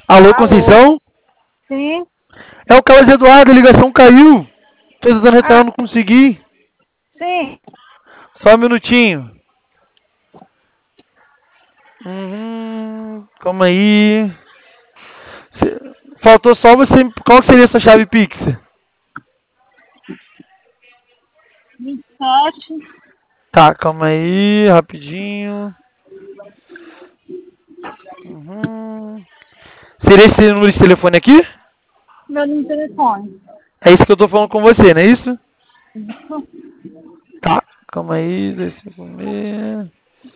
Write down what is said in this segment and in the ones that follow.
Alô, Alô? Conceição? Sim? É o Carlos Eduardo, a ligação caiu. Tô tentando retornar, Ah, não consegui. sim. Só um minutinho. Calma aí. Faltou só você. Qual que seria a sua chave Pix? 27. Tá, calma aí, rapidinho. Seria esse número de telefone aqui? Meu número de telefone. É isso que eu tô falando com você, não é isso? Isso. Tá, calma aí, 256.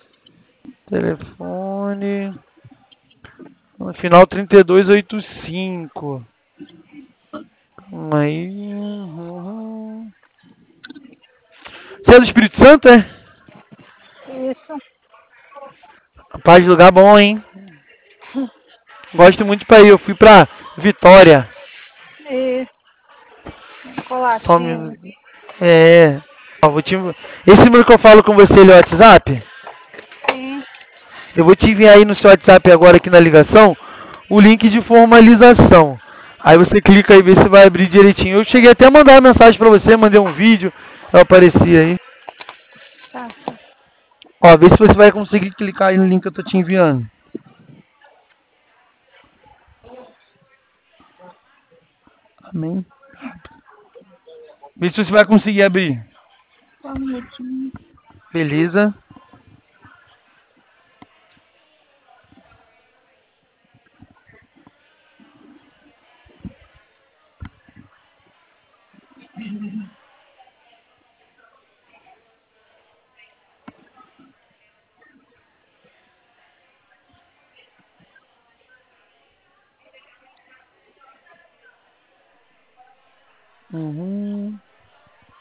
Telefone. No final 3285. Calma aí. Você é do Espírito Santo, é? Isso. Rapaz, lugar bom, hein? Gosto muito pra ir. Eu fui pra Vitória. Isso. Só um Colatinho. minuto. É. Ó, esse número que eu falo com você, ele é o WhatsApp? Sim. Eu vou te enviar aí no seu WhatsApp agora aqui na ligação o link de formalização. Aí você clica e vê se vai abrir direitinho. Eu cheguei até a mandar uma mensagem pra você, mandei um vídeo, eu apareci aí. Tá. Ó, vê se você vai conseguir clicar aí no link que eu tô te enviando. Amém. Vê se você vai conseguir abrir. Só um minutinho. Beleza.